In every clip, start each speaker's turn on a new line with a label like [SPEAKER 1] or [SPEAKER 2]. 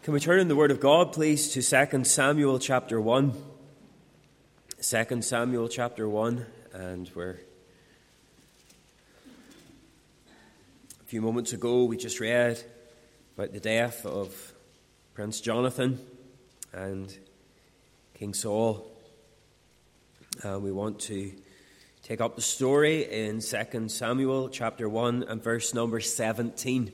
[SPEAKER 1] Can we turn in the Word of God, please, to 2 Samuel chapter 1? 2 Samuel chapter 1, and a few moments ago we just read about the death of Prince Jonathan and King Saul. We want to take up the story in 2 Samuel chapter 1 and verse number 17.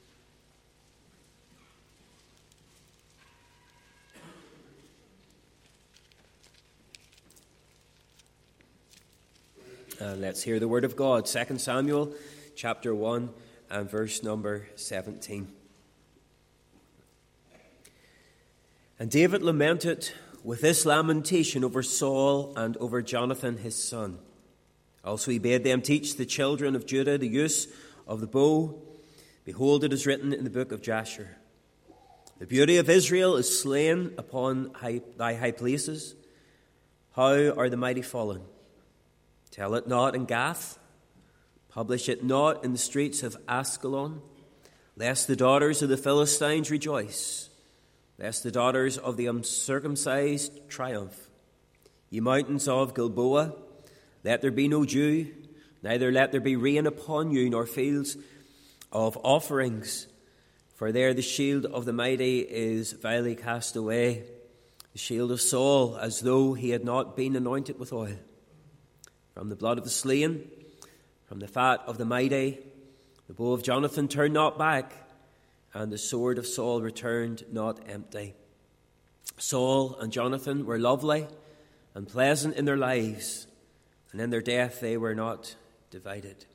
[SPEAKER 1] Let's hear the word of God. 2 Samuel chapter 1 and verse number 17. And David lamented with this lamentation over Saul and over Jonathan his son. Also he bade them teach the children of Judah the use of the bow. Behold, it is written in the book of Jasher. The beauty of Israel is slain upon thy high places. How are the mighty fallen? Tell it not in Gath, publish it not in the streets of Askelon, lest the daughters of the Philistines rejoice, lest the daughters of the uncircumcised triumph. Ye mountains of Gilboa, let there be no dew, neither let there be rain upon you, nor fields of offerings, for there the shield of the mighty is vilely cast away, the shield of Saul, as though he had not been anointed with oil. From the blood of the slain, from the fat of the mighty, the bow of Jonathan turned not back, and the sword of Saul returned not empty. Saul and Jonathan were lovely and pleasant in their lives, and in their death they were not divided.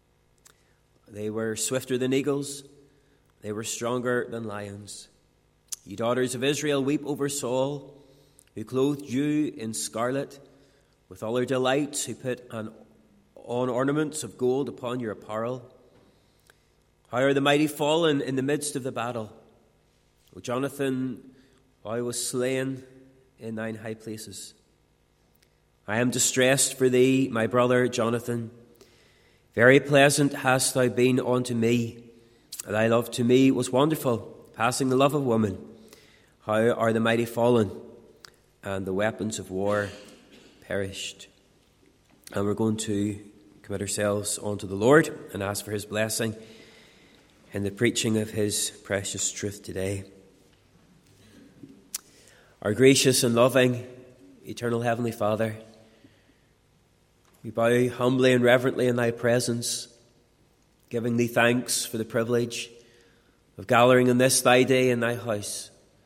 [SPEAKER 1] They were swifter than eagles, they were stronger than lions. Ye daughters of Israel, weep over Saul, who clothed you in scarlet. With all her delights, who put on ornaments of gold upon your apparel. How are the mighty fallen in the midst of the battle? O Jonathan, I was slain in thine high places. I am distressed for thee, my brother Jonathan. Very pleasant hast thou been unto me. Thy love to me was wonderful, passing the love of woman. How are the mighty fallen, and the weapons of war perished. And we're going to commit ourselves unto the Lord and ask for his blessing in the preaching of his precious truth today. Our gracious and loving, eternal Heavenly Father, we bow humbly and reverently in thy presence, giving thee thanks for the privilege of gathering on this thy day in thy house.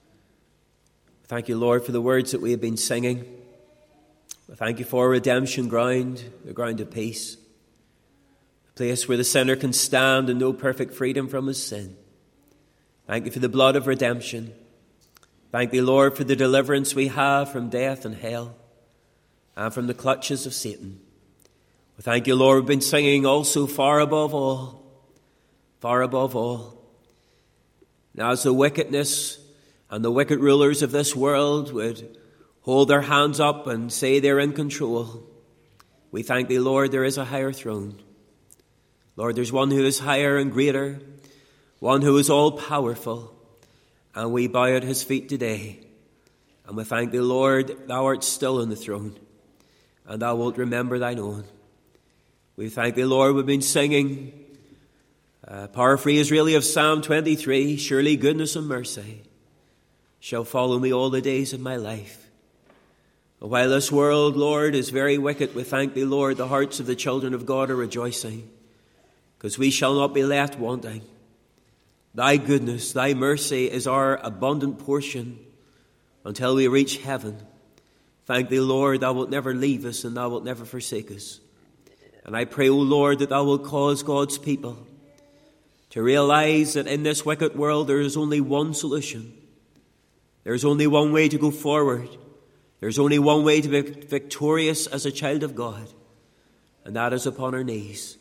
[SPEAKER 1] Thank you, Lord, for the words that we have been singing. Thank you for redemption ground, the ground of peace, a place where the sinner can stand and know perfect freedom from his sin. Thank you for the blood of redemption. Thank thee, Lord, for the deliverance we have from death and hell and from the clutches of Satan. We thank you, Lord, we've been singing also far above all, far above all. Now as the wickedness and the wicked rulers of this world would hold their hands up and say they're in control, we thank thee, Lord, there is a higher throne. Lord, there's one who is higher and greater, one who is all-powerful, and we bow at his feet today. And we thank thee, Lord, thou art still on the throne, and thou wilt remember thine own. We thank thee, Lord, we've been singing paraphrase really of Psalm 23, surely goodness and mercy shall follow me all the days of my life. While this world, Lord, is very wicked, we thank thee, Lord, the hearts of the children of God are rejoicing, because we shall not be left wanting. Thy goodness, thy mercy is our abundant portion until we reach heaven. Thank thee, Lord, thou wilt never leave us and thou wilt never forsake us. And I pray, O Lord, that thou wilt cause God's people to realize that in this wicked world there is only one solution. There is only one way to go forward. There's only one way to be victorious as a child of God, and that is upon our knees.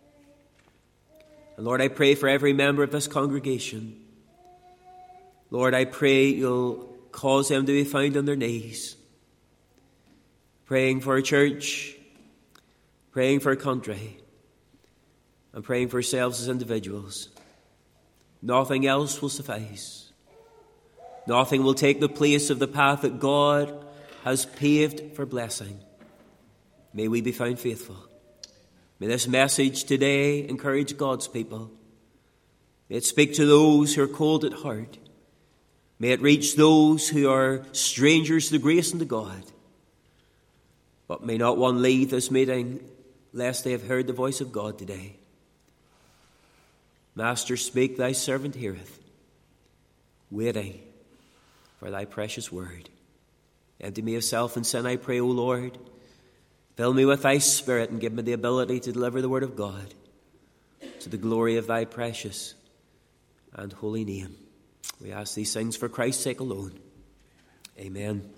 [SPEAKER 1] And Lord, I pray for every member of this congregation. Lord, I pray you'll cause them to be found on their knees, praying for our church, praying for our country, and praying for ourselves as individuals. Nothing else will suffice. Nothing will take the place of the path that God has paved for blessing. May we be found faithful. May this message today encourage God's people. May it speak to those who are cold at heart. May it reach those who are strangers to grace and to God. But may not one leave this meeting lest they have heard the voice of God today. Master, speak, thy servant heareth, waiting for thy precious word. Empty me of self and sin, I pray, O Lord. Fill me with thy Spirit and give me the ability to deliver the word of God to the glory of thy precious and holy name. We ask these things for Christ's sake alone. Amen.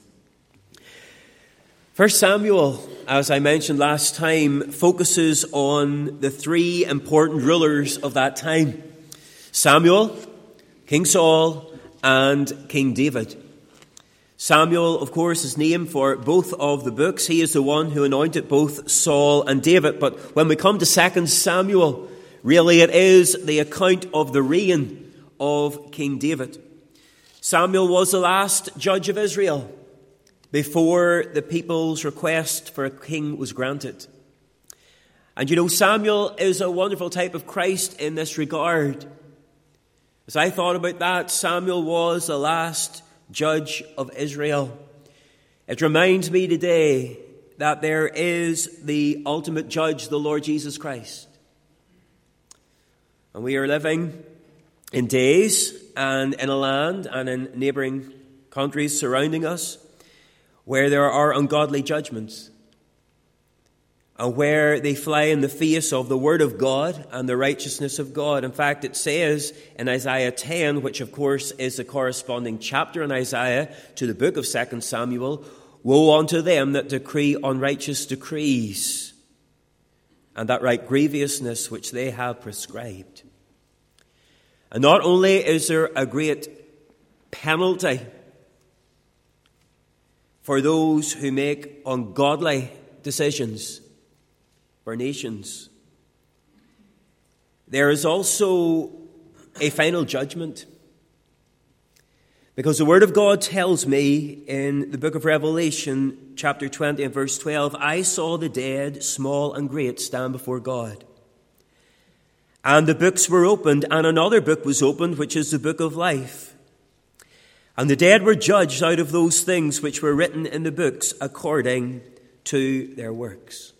[SPEAKER 1] 1 Samuel, as I mentioned last time, focuses on the three important rulers of that time: Samuel, King Saul, and King David. Samuel, of course, is named for both of the books. He is the one who anointed both Saul and David. But when we come to 2 Samuel, really it is the account of the reign of King David. Samuel was the last judge of Israel before the people's request for a king was granted. And you know, Samuel is a wonderful type of Christ in this regard. As I thought about that, Samuel was the last judge of Israel. It reminds me today that there is the ultimate judge, the Lord Jesus Christ. And we are living in days and in a land and in neighboring countries surrounding us where there are ungodly judgments and where they fly in the face of the Word of God and the righteousness of God. In fact, it says in Isaiah 10, which of course is the corresponding chapter in Isaiah to the book of 2 Samuel, "Woe unto them that decree unrighteous decrees, and that write grievousness which they have prescribed." And not only is there a great penalty for those who make ungodly decisions for nations, there is also a final judgment. Because the Word of God tells me in the book of Revelation, chapter 20 and verse 12, "I saw the dead, small and great, stand before God. And the books were opened, and another book was opened, which is the book of life. And the dead were judged out of those things which were written in the books according to their works."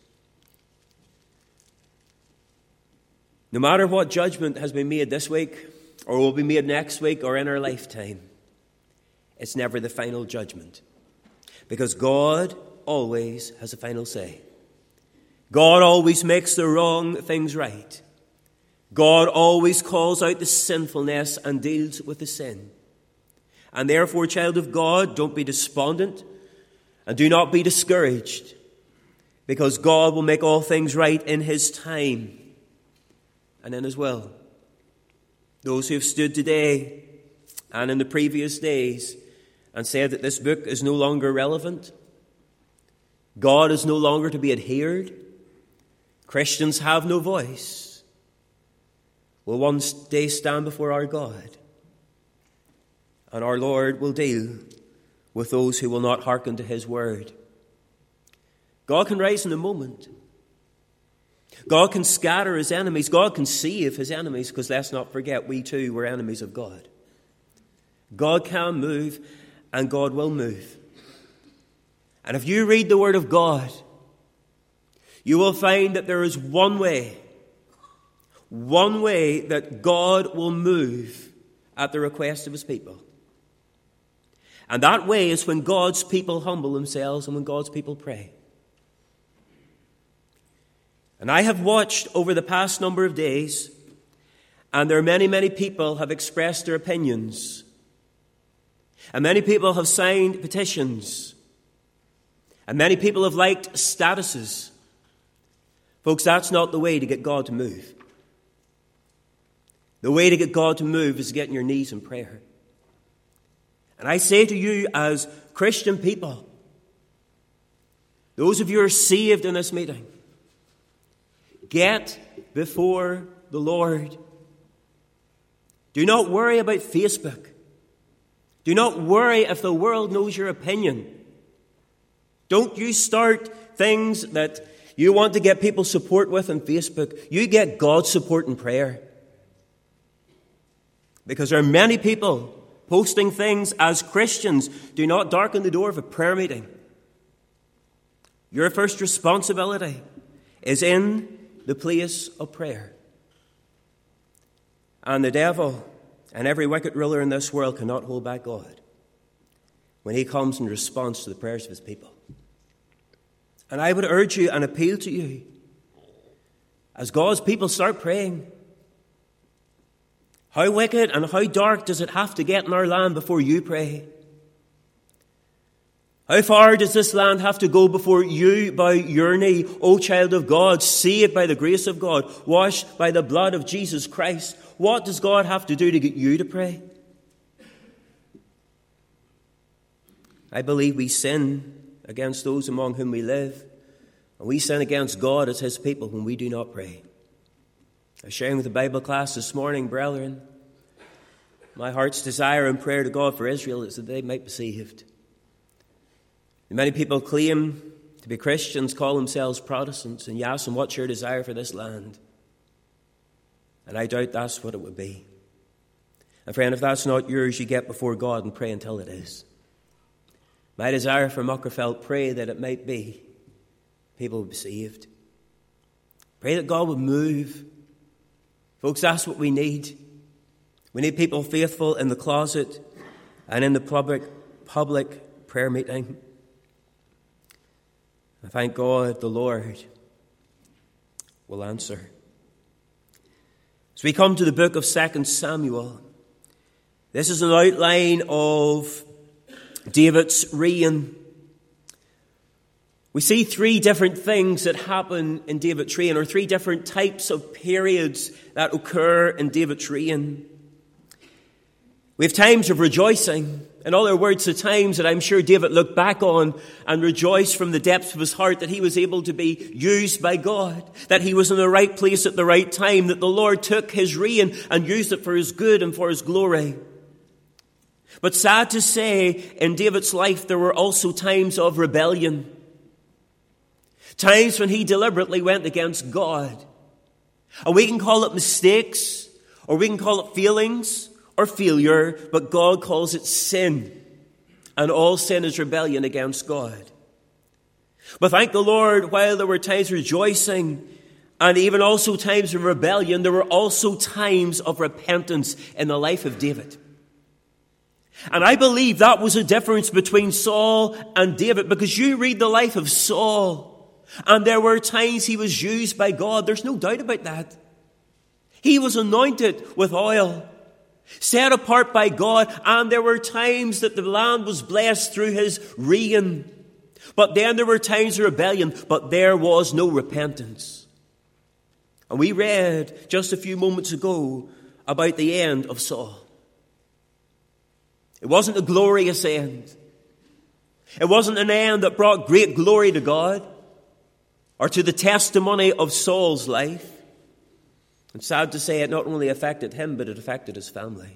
[SPEAKER 1] No matter what judgment has been made this week, or will be made next week, or in our lifetime, it's never the final judgment. Because God always has a final say. God always makes the wrong things right. God always calls out the sinfulness and deals with the sin. And therefore, child of God, don't be despondent and do not be discouraged, because God will make all things right in His time and in His will. Those who have stood today and in the previous days and said that this book is no longer relevant, God is no longer to be adhered, Christians have no voice, will one day stand before our God, and our Lord will deal with those who will not hearken to His word. God can rise in a moment. God can scatter His enemies. God can save His enemies, because let's not forget, we too were enemies of God. God can move, and God will move. And if you read the Word of God, you will find that there is one way that God will move at the request of His people. And that way is when God's people humble themselves and when God's people pray. And I have watched over the past number of days, and there are many people have expressed their opinions. And many people have signed petitions. And many people have liked statuses. Folks, that's not the way to get God to move. The way to get God to move is to get on your knees in prayer. And I say to you as Christian people, those of you who are saved in this meeting, get before the Lord. Do not worry about Facebook. Do not worry if the world knows your opinion. Don't you start things that you want to get people's support with on Facebook. You get God's support in prayer. Because there are many people posting things as Christians. Do not darken the door of a prayer meeting. Your first responsibility is in the place of prayer. And the devil and every wicked ruler in this world cannot hold back God when he comes in response to the prayers of his people. And I would urge you and appeal to you, as God's people start praying, how wicked and how dark does it have to get in our land before you pray? How far does this land have to go before you bow your knee, O child of God, saved by the grace of God, washed by the blood of Jesus Christ? What does God have to do to get you to pray? I believe we sin against those among whom we live, and we sin against God as his people when we do not pray. I was sharing with the Bible class this morning, brethren, my heart's desire and prayer to God for Israel is that they might be saved. Many people claim to be Christians, call themselves Protestants, and you ask them, what's your desire for this land? And I doubt that's what it would be. And friend, if that's not yours, you get before God and pray until it is. My desire for Muckerfeld, pray that it might be people would be saved. Pray that God would move. Folks, that's what we need. We need people faithful in the closet and in the public prayer meeting. I thank God the Lord will answer. As we come to the book of 2 Samuel, this is an outline of David's reign. We see three different things that happen in David's reign, or three different types of periods that occur in David's reign. We have times of rejoicing. In other words, the times that I'm sure David looked back on and rejoiced from the depths of his heart that he was able to be used by God, that he was in the right place at the right time, that the Lord took his reign and used it for his good and for his glory. But sad to say, in David's life, there were also times of rebellion. Times when he deliberately went against God. And we can call it mistakes, or we can call it feelings or failure, but God calls it sin. And all sin is rebellion against God. But thank the Lord, while there were times of rejoicing and even also times of rebellion, there were also times of repentance in the life of David. And I believe that was a difference between Saul and David, because you read the life of Saul, and there were times he was used by God. There's no doubt about that. He was anointed with oil, set apart by God, and there were times that the land was blessed through his reign. But then there were times of rebellion, but there was no repentance. And we read just a few moments ago about the end of Saul. It wasn't a glorious end. It wasn't an end that brought great glory to God or to the testimony of Saul's life. And sad to say, it not only affected him, but it affected his family.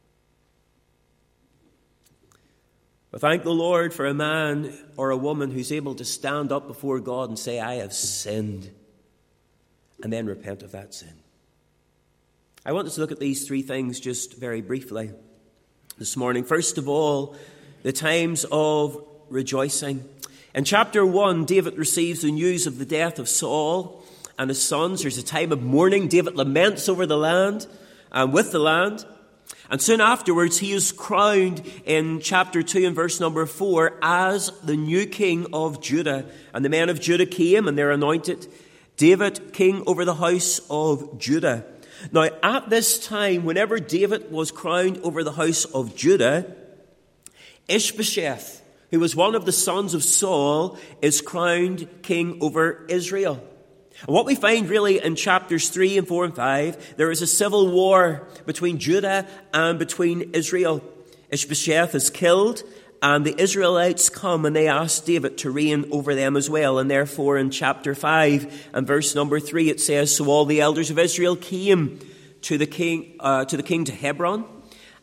[SPEAKER 1] But thank the Lord for a man or a woman who's able to stand up before God and say, I have sinned, and then repent of that sin. I want us to look at these three things just very briefly this morning. First of all, the times of rejoicing. In chapter 1, David receives the news of the death of Saul and his sons. There's a time of mourning. David laments over the land and with the land. And soon afterwards, he is crowned in chapter 2 and verse number 4 as the new king of Judah. And the men of Judah came and they're anointed David king over the house of Judah. Now, at this time, whenever David was crowned over the house of Judah, Ishbosheth, who was one of the sons of Saul, is crowned king over Israel. And what we find really in chapters 3 and 4 and 5, there is a civil war between Judah and between Israel. Ishbosheth is killed, and the Israelites come and they ask David to reign over them as well. And therefore in chapter 5 and verse number 3 it says, So all the elders of Israel came to the king to Hebron,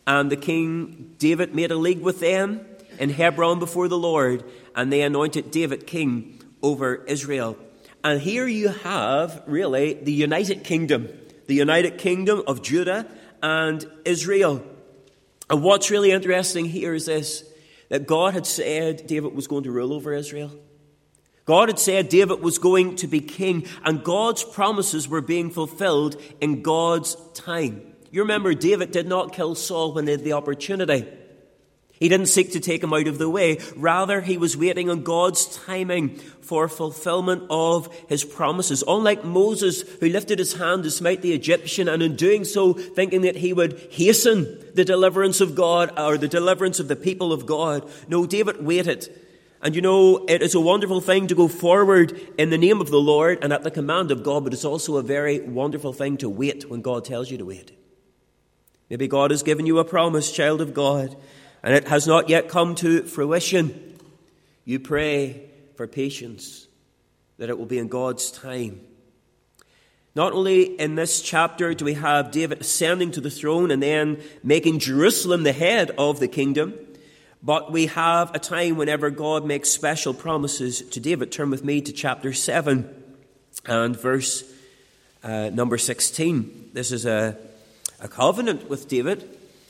[SPEAKER 1] And the king David made a league with them in Hebron before the Lord, and they anointed David king over Israel. And here you have, really, the United Kingdom of Judah and Israel. And what's really interesting here is this, that God had said David was going to rule over Israel. God had said David was going to be king, and God's promises were being fulfilled in God's time. You remember, David did not kill Saul when he had the opportunity. He didn't seek to take him out of the way. Rather, he was waiting on God's timing for fulfillment of his promises. Unlike Moses, who lifted his hand to smite the Egyptian, and in doing so, thinking that he would hasten the deliverance of God, or the deliverance of the people of God. No, David waited. And you know, it is a wonderful thing to go forward in the name of the Lord and at the command of God, but it's also a very wonderful thing to wait when God tells you to wait. Maybe God has given you a promise, child of God, and it has not yet come to fruition. You pray for patience, that it will be in God's time. Not only in this chapter do we have David ascending to the throne and then making Jerusalem the head of the kingdom, but we have a time whenever God makes special promises to David. Turn with me to chapter 7 and verse number 16. This is a covenant with David.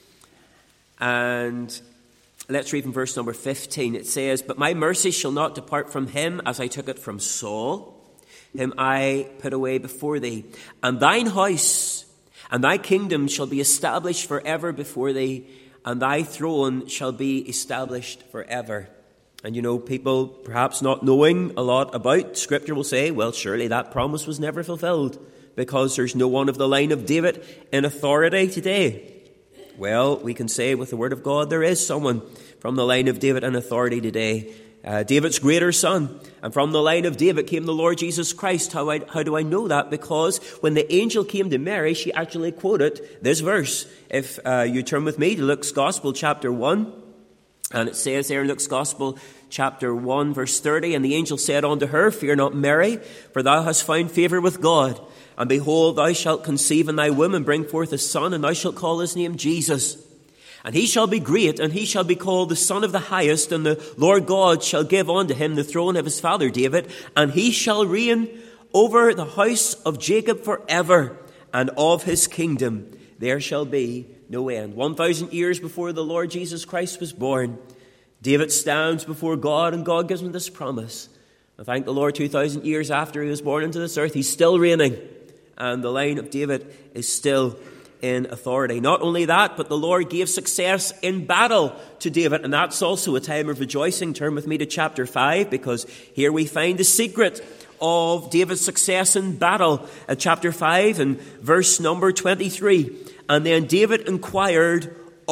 [SPEAKER 1] And let's read from verse number 15. It says, "But my mercy shall not depart from him, as I took it from Saul. Him I put away before thee. And thine house and thy kingdom shall be established forever before thee, and thy throne shall be established forever." And you know, people perhaps not knowing a lot about Scripture will say, well, surely that promise was never fulfilled because there's no one of the line of David in authority today. Well, we can say with the word of God, there is someone from the line of David in authority today. David's greater son. And from the line of David came the Lord Jesus Christ. How do I know that? Because when the angel came to Mary, she actually quoted this verse. If you turn with me to Luke's Gospel, chapter 1. And it says there in Luke's Gospel, chapter 1, verse 30, "And the angel said unto her, Fear not, Mary, for thou hast found favour with God. And behold, thou shalt conceive in thy womb and bring forth a son, and thou shalt call his name Jesus. And he shall be great, and he shall be called the Son of the Highest, and the Lord God shall give unto him the throne of his father David, and he shall reign over the house of Jacob forever, and of his kingdom there shall be no end." 1,000 years before the Lord Jesus Christ was born, David stands before God, and God gives him this promise. And thank the Lord, 2,000 years after he was born into this earth, he's still reigning, and the line of David is still in authority. Not only that, but the Lord gave success in battle to David, and that's also a time of rejoicing. Turn with me to chapter 5, because here we find the secret of David's success in battle. At chapter 5 and verse number 23. "And then David inquired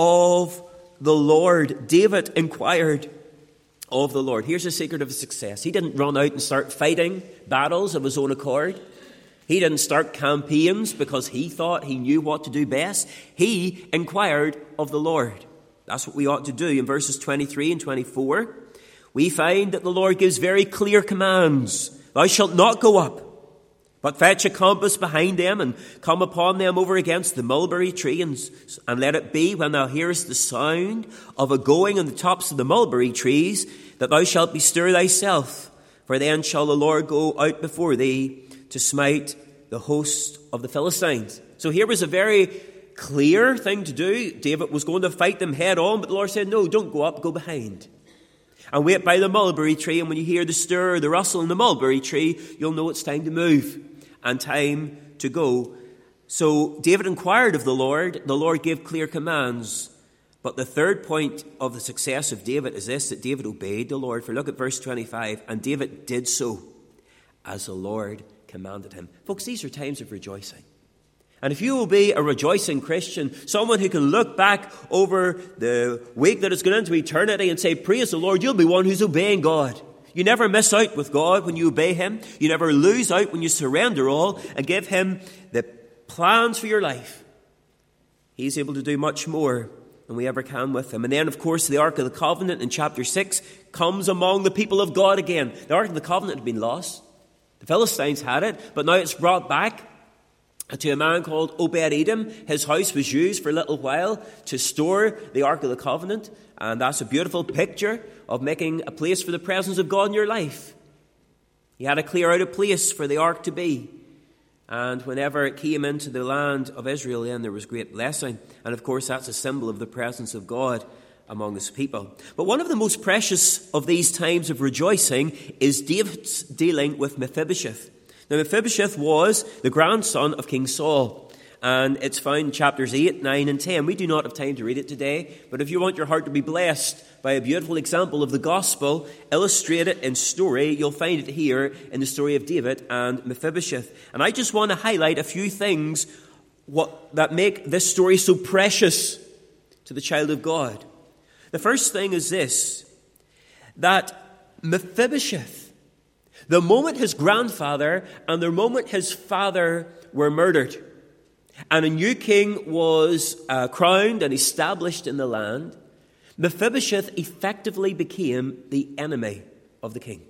[SPEAKER 1] of the Lord." David inquired of the Lord. Here's the secret of his success. He didn't run out and start fighting battles of his own accord. He didn't start campaigns because he thought he knew what to do best. He inquired of the Lord. That's what we ought to do. In verses 23 and 24, we find that the Lord gives very clear commands. "Thou shalt not go up, but fetch a compass behind them, and come upon them over against the mulberry tree, and let it be, when thou hearest the sound of a going on the tops of the mulberry trees, that thou shalt bestir thyself, for then shall the Lord go out before thee to smite the host of the Philistines." So here was a very clear thing to do. David was going to fight them head on, but the Lord said, no, don't go up, go behind. And wait by the mulberry tree, and when you hear the stir, the rustle in the mulberry tree, you'll know it's time to move and time to go. So David inquired of the Lord. The Lord gave clear commands. But the third point of the success of David is this, that David obeyed the Lord. For look at verse 25. "And David did so as the Lord commanded him." Folks, these are times of rejoicing. And if you will be a rejoicing Christian, someone who can look back over the week that has gone into eternity and say, praise the Lord, you'll be one who's obeying God. You never miss out with God when you obey him. You never lose out when you surrender all and give him the plans for your life. He's able to do much more than we ever can with him. And then, of course, the Ark of the Covenant in chapter 6 comes among the people of God again. The Ark of the Covenant had been lost. The Philistines had it, but now it's brought back. to a man called Obed-Edom. His house was used for a little while to store the Ark of the Covenant, and that's a beautiful picture of making a place for the presence of God in your life. He had to clear out a place for the Ark to be. And whenever it came into the land of Israel, then there was great blessing. And of course, that's a symbol of the presence of God among his people. But one of the most precious of these times of rejoicing is David's dealing with Mephibosheth. Now, Mephibosheth was the grandson of King Saul. And it's found in chapters 8, 9, and 10. We do not have time to read it today, but if you want your heart to be blessed by a beautiful example of the gospel illustrated in story, you'll find it here in the story of David and Mephibosheth. And I just want to highlight a few things that make this story so precious to the child of God. The first thing is this, that Mephibosheth, the moment his grandfather and the moment his father were murdered, and a new king was crowned and established in the land, Mephibosheth effectively became the enemy of the king.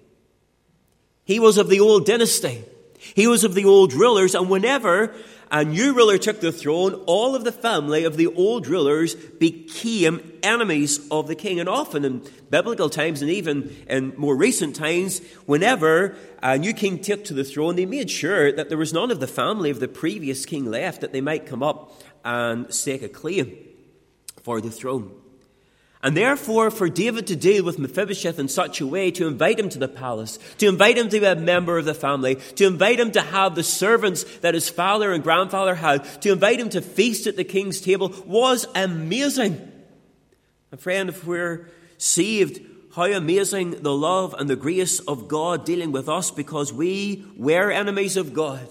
[SPEAKER 1] He was of the old dynasty. He was of the old rulers, and whenever a new ruler took the throne, all of the family of the old rulers became enemies of the king. And often in biblical times and even in more recent times, whenever a new king took to the throne, they made sure that there was none of the family of the previous king left, that they might come up and stake a claim for the throne. And therefore, for David to deal with Mephibosheth in such a way, to invite him to the palace, to invite him to be a member of the family, to invite him to have the servants that his father and grandfather had, to invite him to feast at the king's table, was amazing. And friend, if we're saved, how amazing the love and the grace of God dealing with us, because we were enemies of God.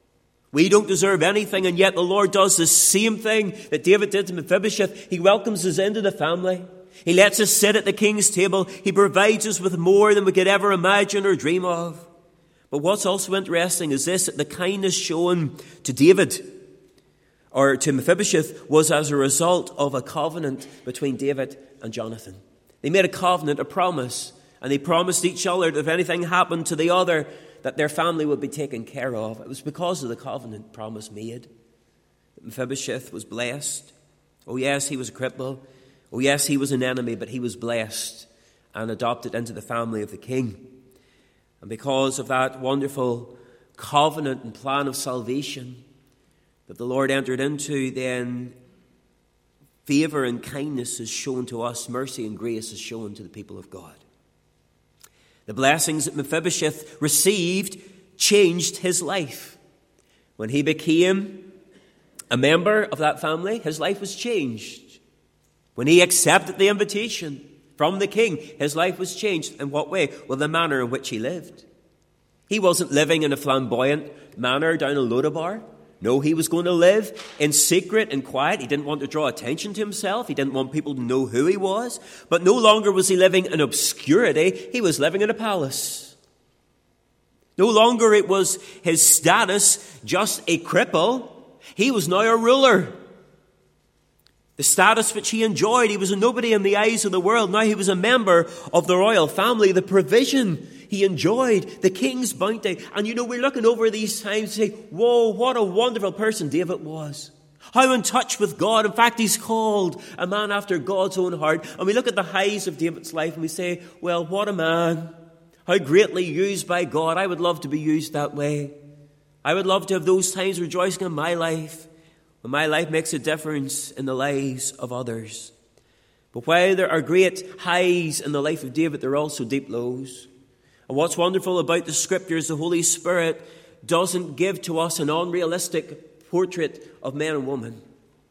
[SPEAKER 1] We don't deserve anything, and yet the Lord does the same thing that David did to Mephibosheth. He welcomes us into the family. He lets us sit at the king's table. He provides us with more than we could ever imagine or dream of. But what's also interesting is this, that the kindness shown to David, or to Mephibosheth, was as a result of a covenant between David and Jonathan. They made a covenant, a promise, and they promised each other that if anything happened to the other, that their family would be taken care of. It was because of the covenant promise made that Mephibosheth was blessed. Oh yes, he was a cripple. Oh yes, he was an enemy, but he was blessed and adopted into the family of the king. And because of that wonderful covenant and plan of salvation that the Lord entered into, then favor and kindness is shown to us, mercy and grace is shown to the people of God. The blessings that Mephibosheth received changed his life. When he became a member of that family, his life was changed. When he accepted the invitation from the king, his life was changed. In what way? Well, the manner in which he lived. He wasn't living in a flamboyant manner down a Lodabar. No, he was going to live in secret and quiet. He didn't want to draw attention to himself. He didn't want people to know who he was. But no longer was he living in obscurity. He was living in a palace. No longer it was his status just a cripple. He was now a ruler. The status which he enjoyed, he was a nobody in the eyes of the world. Now he was a member of the royal family. The provision he enjoyed, the king's bounty. And you know, we're looking over these times and say, whoa, what a wonderful person David was. How in touch with God. In fact, he's called a man after God's own heart. And we look at the highs of David's life and we say, well, what a man. How greatly used by God. I would love to be used that way. I would love to have those times rejoicing in my life, when my life makes a difference in the lives of others. But while there are great highs in the life of David, there are also deep lows. And what's wonderful about the Scriptures, the Holy Spirit doesn't give to us an unrealistic portrait of men and women.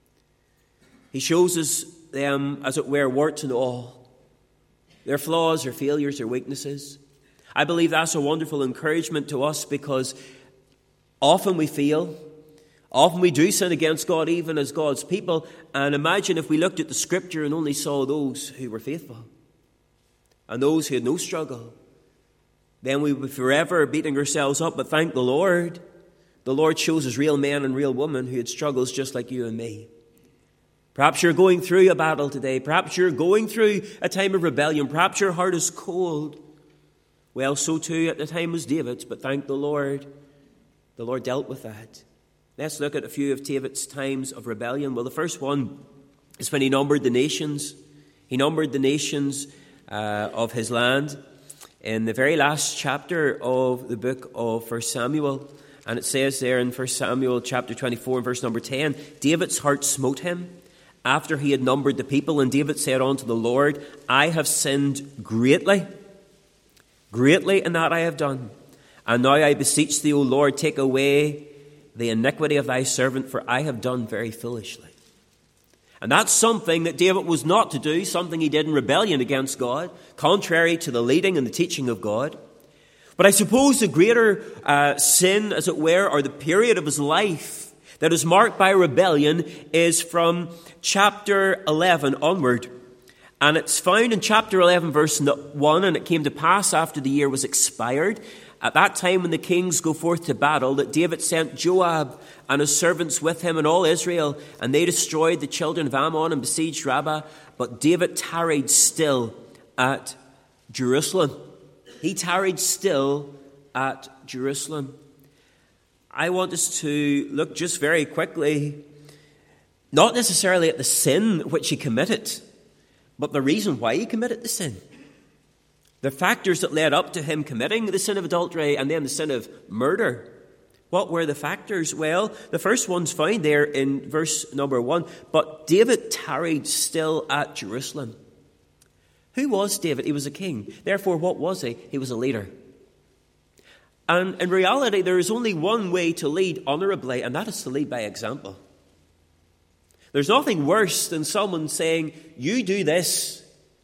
[SPEAKER 1] He shows us them, as it were, warts and all. Their flaws, their failures, their weaknesses. I believe that's a wonderful encouragement to us, because often we fail. Often we do sin against God, even as God's people. And imagine if we looked at the Scripture and only saw those who were faithful and those who had no struggle. Then we would be forever beating ourselves up. But thank the Lord shows us real men and real women who had struggles just like you and me. Perhaps you're going through a battle today. Perhaps you're going through a time of rebellion. Perhaps your heart is cold. Well, so too at the time was David's. But thank the Lord dealt with that. Let's look at a few of David's times of rebellion. Well, the first one is when he numbered the nations. He numbered the nations of his land in the very last chapter of the book of 1 Samuel. And it says there in 1 Samuel chapter 24 and verse number 10, David's heart smote him after he had numbered the people. And David said unto the Lord, I have sinned greatly, greatly in that I have done. And now I beseech thee, O Lord, take away the iniquity of thy servant, for I have done very foolishly. And that's something that David was not to do, something he did in rebellion against God, contrary to the leading and the teaching of God. But I suppose the greater sin, as it were, or the period of his life that is marked by rebellion is from chapter 11 onward. And it's found in chapter 11, verse 1, and it came to pass after the year was expired, at that time when the kings go forth to battle, that David sent Joab and his servants with him and all Israel, and they destroyed the children of Ammon and besieged Rabbah. But David tarried still at Jerusalem. He tarried still at Jerusalem. I want us to look just very quickly, not necessarily at the sin which he committed, but the reason why he committed the sin. The factors that led up to him committing the sin of adultery and then the sin of murder. What were the factors? Well, the first one's found there in verse number 1. But David tarried still at Jerusalem. Who was David? He was a king. Therefore, what was he? He was a leader. And in reality, there is only one way to lead honorably, and that is to lead by example. There's nothing worse than someone saying, you do this,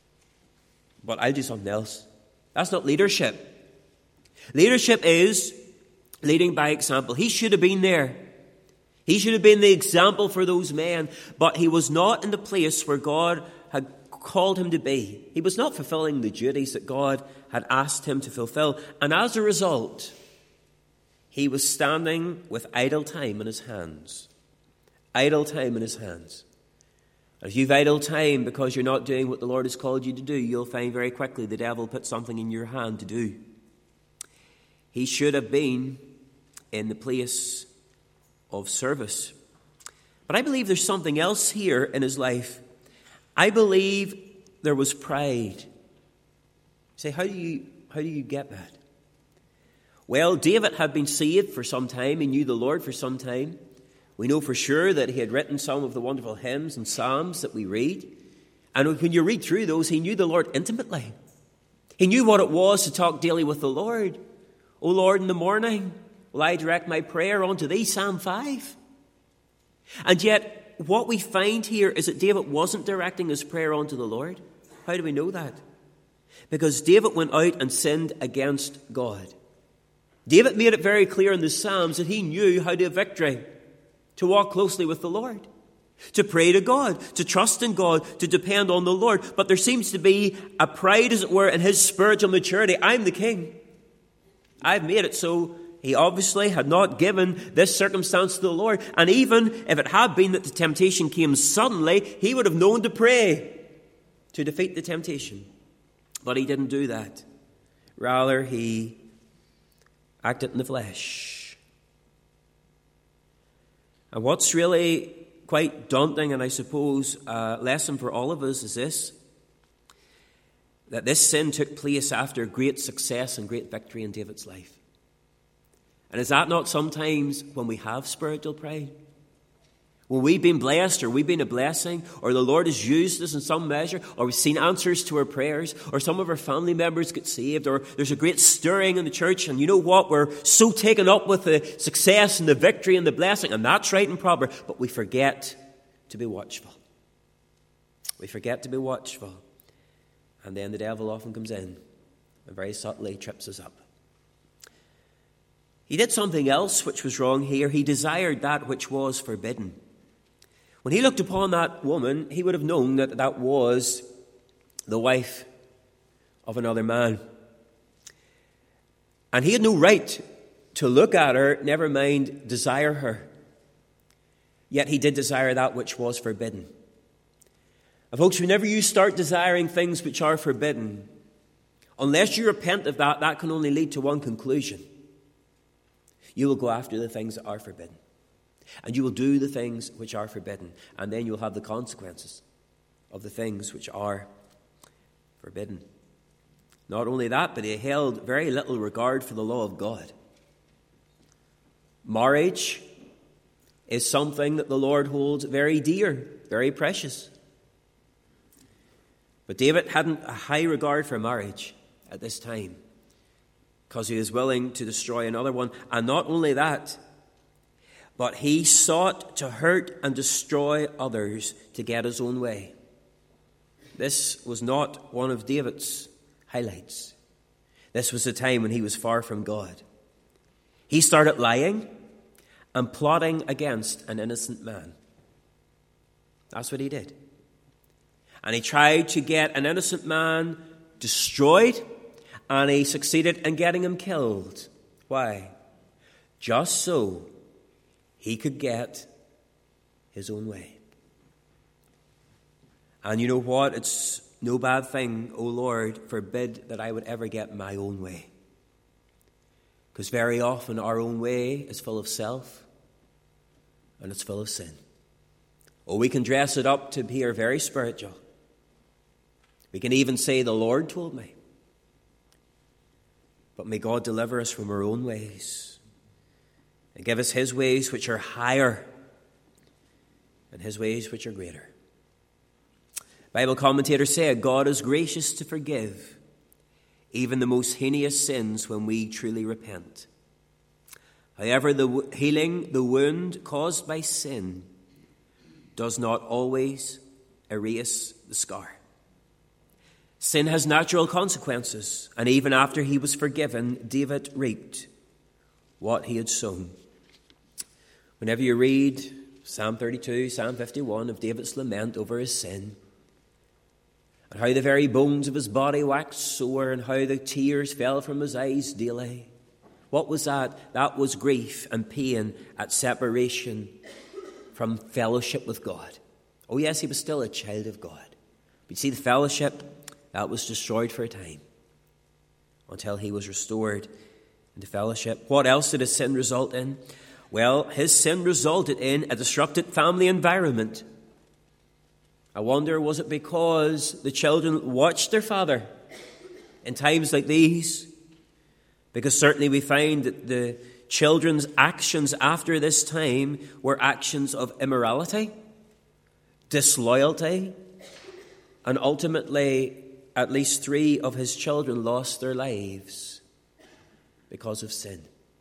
[SPEAKER 1] but I'll do something else. That's not leadership. Leadership is leading by example. He should have been there. He should have been the example for those men, but he was not in the place where God had called him to be. He was not fulfilling the duties that God had asked him to fulfill. And as a result, he was standing with idle time in his hands. Idle time in his hands. If you've idle time because you're not doing what the Lord has called you to do, you'll find very quickly the devil put something in your hand to do. He should have been in the place of service. But I believe there's something else here in his life. I believe there was pride. You say, how do you get that? Well, David had been saved for some time. He knew the Lord for some time. We know for sure that he had written some of the wonderful hymns and psalms that we read. And when you read through those, he knew the Lord intimately. He knew what it was to talk daily with the Lord. O Lord, in the morning will I direct my prayer unto thee, Psalm 5. And yet, what we find here is that David wasn't directing his prayer unto the Lord. How do we know that? Because David went out and sinned against God. David made it very clear in the Psalms that he knew how to have victory. To walk closely with the Lord, to pray to God, to trust in God, to depend on the Lord. But there seems to be a pride, as it were, in his spiritual maturity. I'm the king. I've made it so. He obviously had not given this circumstance to the Lord. And even if it had been that the temptation came suddenly, he would have known to pray to defeat the temptation. But he didn't do that. Rather, he acted in the flesh. And what's really quite daunting, and I suppose a lesson for all of us, is this: that this sin took place after great success and great victory in David's life. And is that not sometimes when we have spiritual pride? When we've been blessed, or we've been a blessing, or the Lord has used us in some measure, or we've seen answers to our prayers, or some of our family members get saved, or there's a great stirring in the church, and you know what? We're so taken up with the success and the victory and the blessing, and that's right and proper, but we forget to be watchful. We forget to be watchful. And then the devil often comes in and very subtly trips us up. He did something else which was wrong here. He desired that which was forbidden. When he looked upon that woman, he would have known that that was the wife of another man. And he had no right to look at her, never mind desire her. Yet he did desire that which was forbidden. And folks, whenever you start desiring things which are forbidden, unless you repent of that, that can only lead to one conclusion. You will go after the things that are forbidden. And you will do the things which are forbidden. And then you'll have the consequences of the things which are forbidden. Not only that, but he held very little regard for the law of God. Marriage is something that the Lord holds very dear, very precious. But David hadn't a high regard for marriage at this time, because he was willing to destroy another one. And not only that, but he sought to hurt and destroy others to get his own way. This was not one of David's highlights. This was a time when he was far from God. He started lying and plotting against an innocent man. That's what he did. And he tried to get an innocent man destroyed, and he succeeded in getting him killed. Why? Just so he could get his own way. And you know what? It's no bad thing, O Lord, forbid that I would ever get my own way. Because very often our own way is full of self and it's full of sin. Or we can dress it up to appear very spiritual. We can even say, the Lord told me. But may God deliver us from our own ways and give us his ways which are higher and his ways which are greater. Bible commentators say God is gracious to forgive even the most heinous sins when we truly repent. However, healing the wound caused by sin does not always erase the scar. Sin has natural consequences, and even after he was forgiven, David reaped what he had sown. Whenever you read Psalm 32, Psalm 51 of David's lament over his sin, and how the very bones of his body waxed sore, and how the tears fell from his eyes daily, what was that? That was grief and pain at separation from fellowship with God. Oh yes, he was still a child of God. But you see, the fellowship, that was destroyed for a time until he was restored into fellowship. What else did his sin result in? Well, his sin resulted in a disrupted family environment. I wonder, was it because the children watched their father in times like these? Because certainly we find that the children's actions after this time were actions of immorality, disloyalty, and ultimately at least 3 of his children lost their lives because of sin.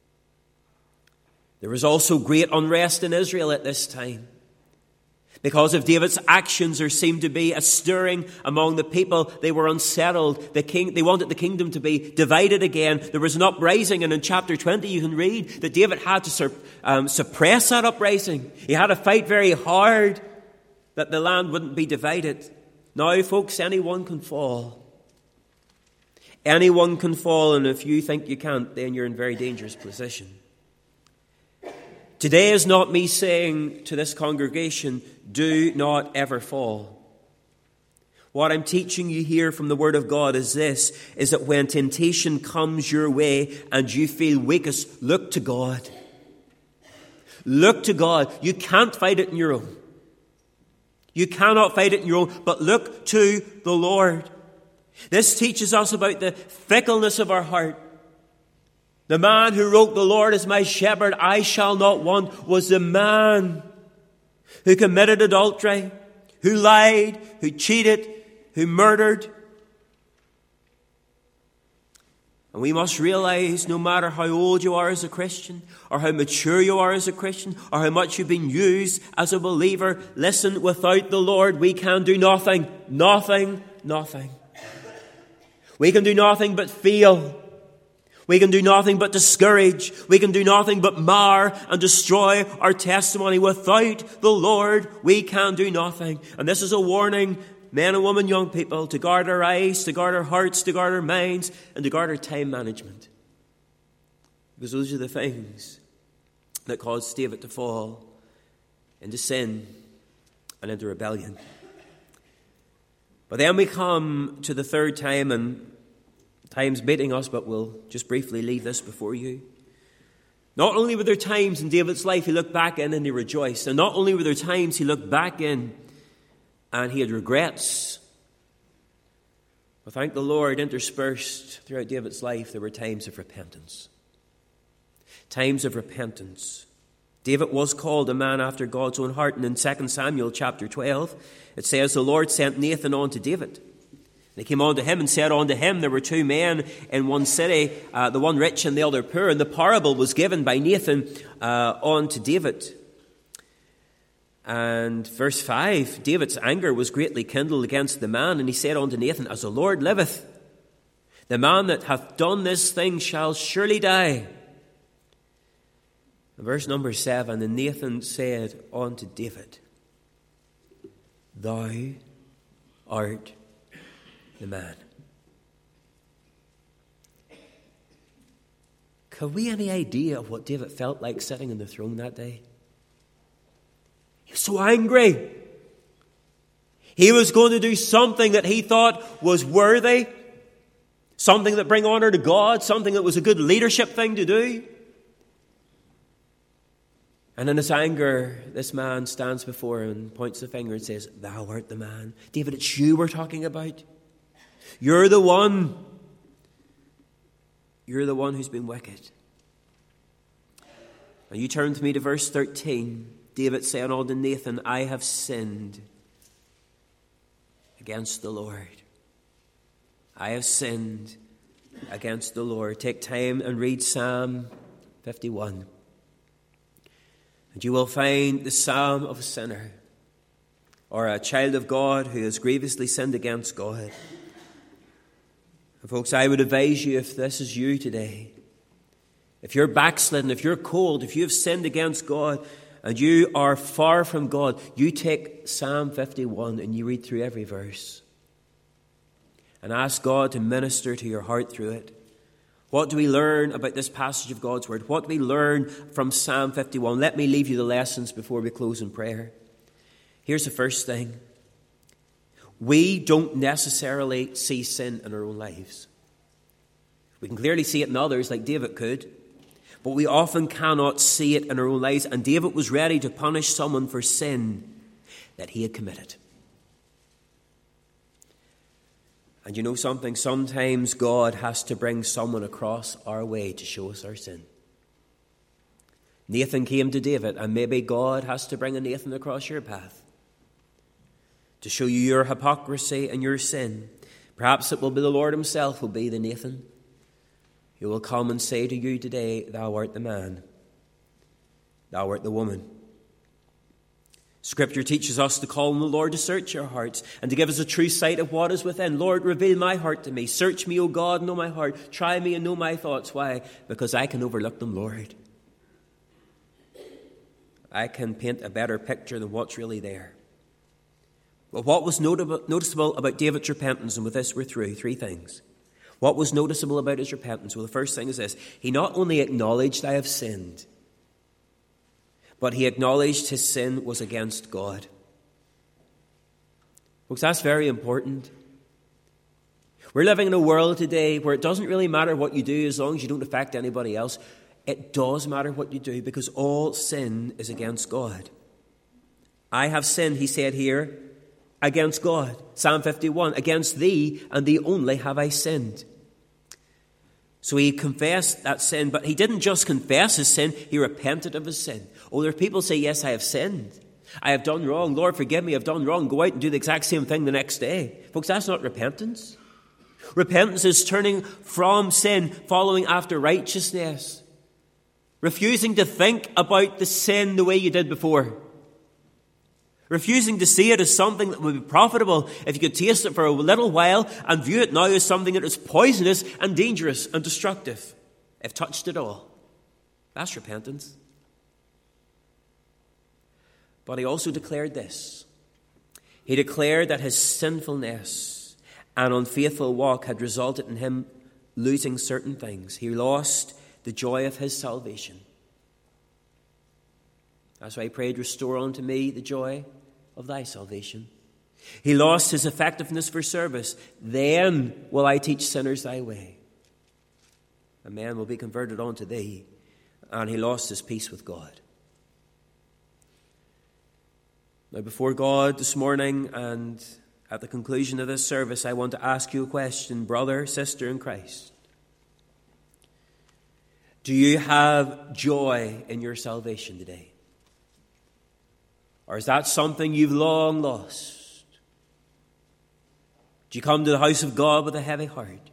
[SPEAKER 1] There was also great unrest in Israel at this time. Because of David's actions, there seemed to be a stirring among the people. They were unsettled. They wanted the kingdom to be divided again. There was an uprising, and in chapter 20 you can read that David had to suppress that uprising. He had to fight very hard that the land wouldn't be divided. Now, folks, anyone can fall. Anyone can fall, and if you think you can't, then you're in a very dangerous position. Today is not me saying to this congregation, do not ever fall. What I'm teaching you here from the Word of God is this, is that when temptation comes your way and you feel weakest, look to God. Look to God. You can't fight it on your own. You cannot fight it on your own, but look to the Lord. This teaches us about the fickleness of our heart. The man who wrote, "The Lord is my shepherd, I shall not want," was the man who committed adultery, who lied, who cheated, who murdered. And we must realize, no matter how old you are as a Christian, or how mature you are as a Christian, or how much you've been used as a believer, listen, without the Lord we can do nothing. Nothing, nothing. We can do nothing but fail. We can do nothing but discourage. We can do nothing but mar and destroy our testimony. Without the Lord, we can do nothing. And this is a warning, men and women, young people, to guard our eyes, to guard our hearts, to guard our minds, and to guard our time management. Because those are the things that caused David to fall into sin and into rebellion. But then we come to the third time, and time's beating us, but we'll just briefly leave this before you. Not only were there times in David's life he looked back in and he rejoiced, and not only were there times he looked back in and he had regrets, but thank the Lord, interspersed throughout David's life, there were times of repentance. Times of repentance. David was called a man after God's own heart, and in 2 Samuel chapter 12, it says, the Lord sent Nathan on to David. And he came on to him and said unto him, there were two men in one city, the one rich and the other poor. And the parable was given by Nathan on to David. And verse 5, David's anger was greatly kindled against the man. And he said unto Nathan, as the Lord liveth, the man that hath done this thing shall surely die. And verse number 7, and Nathan said unto David, thou art the man. Have we any idea of what David felt like sitting on the throne that day? He was so angry. He was going to do something that he thought was worthy, something that bring honor to God, something that was a good leadership thing to do. And in his anger, this man stands before him and points the finger and says, thou art the man. David, it's you we're talking about. You're the one. You're the one who's been wicked. And you turn to me to verse 13. David said unto Nathan, I have sinned against the Lord. I have sinned against the Lord. Take time and read Psalm 51. And you will find the psalm of a sinner or a child of God who has grievously sinned against God. And folks, I would advise you, if this is you today, if you're backslidden, if you're cold, if you have sinned against God and you are far from God, you take Psalm 51 and you read through every verse and ask God to minister to your heart through it. What do we learn about this passage of God's Word? What do we learn from Psalm 51? Let me leave you the lessons before we close in prayer. Here's the first thing. We don't necessarily see sin in our own lives. We can clearly see it in others, like David could, but we often cannot see it in our own lives. And David was ready to punish someone for sin that he had committed. And you know something? Sometimes God has to bring someone across our way to show us our sin. Nathan came to David, and maybe God has to bring a Nathan across your path to show you your hypocrisy and your sin. Perhaps it will be the Lord himself will be the Nathan. He will come and say to you today, thou art the man, thou art the woman. Scripture teaches us to call on the Lord to search our hearts and to give us a true sight of what is within. Lord, reveal my heart to me. Search me, O God, know my heart. Try me and know my thoughts. Why? Because I can overlook them, Lord. I can paint a better picture than what's really there. But what was noticeable about David's repentance, and with this we're through, three things. What was noticeable about his repentance? Well, the first thing is this. He not only acknowledged, I have sinned, but he acknowledged his sin was against God. Folks, that's very important. We're living in a world today where it doesn't really matter what you do as long as you don't affect anybody else. It does matter what you do because all sin is against God. I have sinned, he said here, against God. Psalm 51, against thee and thee only have I sinned. So he confessed that sin, but he didn't just confess his sin, he repented of his sin. Oh, there are people who say, yes, I have sinned. I have done wrong. Lord, forgive me, I've done wrong. Go out and do the exact same thing the next day. Folks, that's not repentance. Repentance is turning from sin, following after righteousness. Refusing to think about the sin the way you did before. Refusing to see it as something that would be profitable if you could taste it for a little while and view it now as something that is poisonous and dangerous and destructive, if touched at all. That's repentance. But he also declared this. He declared that his sinfulness and unfaithful walk had resulted in him losing certain things. He lost the joy of his salvation. That's why he prayed, restore unto me the joy of thy salvation. He lost his effectiveness for service. Then will I teach sinners thy way. And men will be converted unto thee. and he lost his peace with God. Now, before God this morning and at the conclusion of this service, I want to ask you a question, brother, sister in Christ. Do you have joy in your salvation today? Or is that something you've long lost? Do you come to the house of God with a heavy heart? Do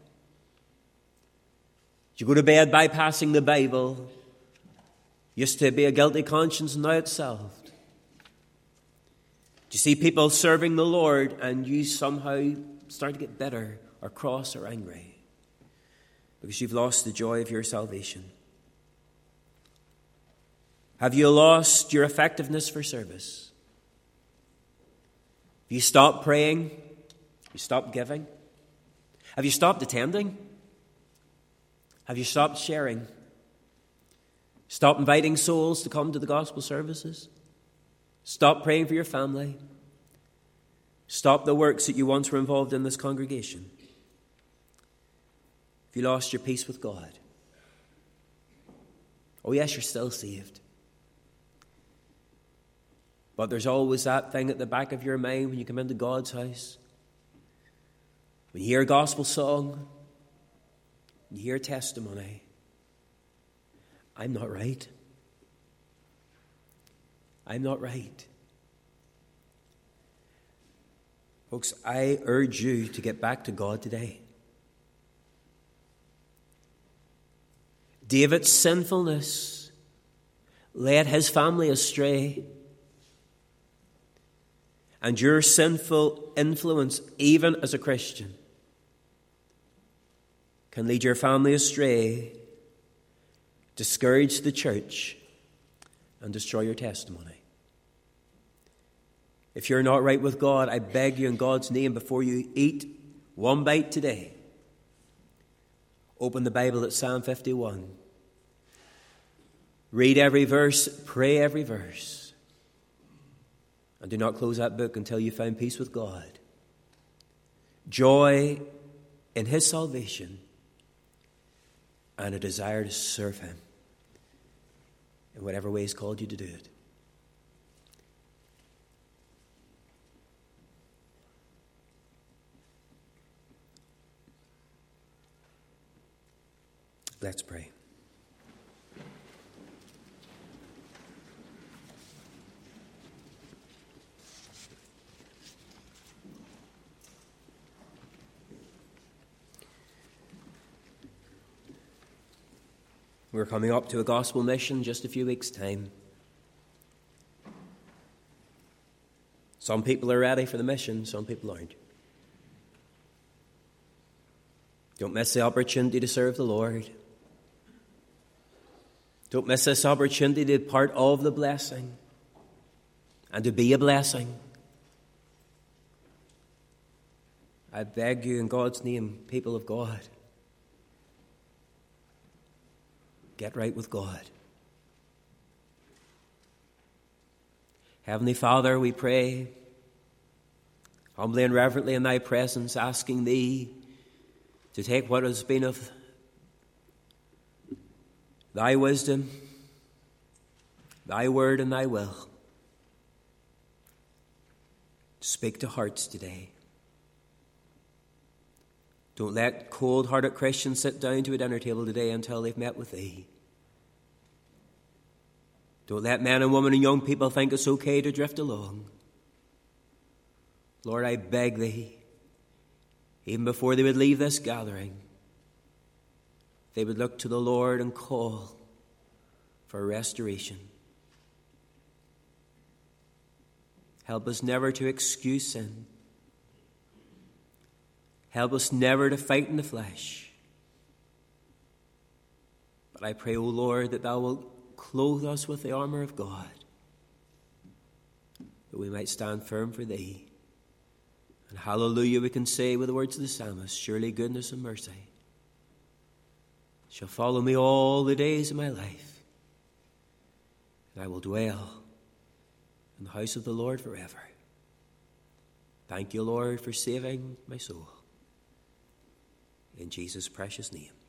[SPEAKER 1] you go to bed bypassing the Bible? Used to be a guilty conscience, and now it's solved. Do you see people serving the Lord and you somehow start to get bitter or cross or angry because you've lost the joy of your salvation? Have you lost your effectiveness for service? Have you stopped praying? Have you stopped giving? Have you stopped attending? Have you stopped sharing? Stop inviting souls to come to the gospel services? Stop praying for your family? Stop the works that you once were involved in this congregation? Have you lost your peace with God? Oh yes, you're still saved. But there's always that thing at the back of your mind when you come into God's house. When you hear a gospel song, you hear testimony. I'm not right. I'm not right. Folks, I urge you to get back to God today. David's sinfulness led his family astray. And your sinful influence, even as a Christian, can lead your family astray, discourage the church, and destroy your testimony. If you're not right with God, I beg you in God's name, before you eat one bite today, open the Bible at Psalm 51. Read every verse, pray every verse. And do not close that book until you find peace with God. Joy in his salvation and a desire to serve him in whatever way he's called you to do it. Let's pray. We're coming up to a gospel mission just a few weeks' time. Some people are ready for the mission, some people aren't. Don't miss the opportunity to serve the Lord. Don't miss this opportunity to be part of the blessing and to be a blessing. I beg you in God's name, people of God, get right with God. Heavenly Father, we pray humbly and reverently in thy presence, asking thee to take what has been of thy wisdom, thy word, and thy will. Speak to hearts today. Don't let cold-hearted Christians sit down to a dinner table today until they've met with thee. Don't let men and women and young people think it's okay to drift along. Lord, I beg thee, even before they would leave this gathering, they would look to the Lord and call for restoration. Help us never to excuse sin. Help us never to fight in the flesh. But I pray, O Lord, that thou wilt clothe us with the armour of God, that we might stand firm for thee. And hallelujah, we can say with the words of the psalmist, surely goodness and mercy shall follow me all the days of my life, and I will dwell in the house of the Lord forever. Thank you, Lord, for saving my soul. In Jesus' precious name.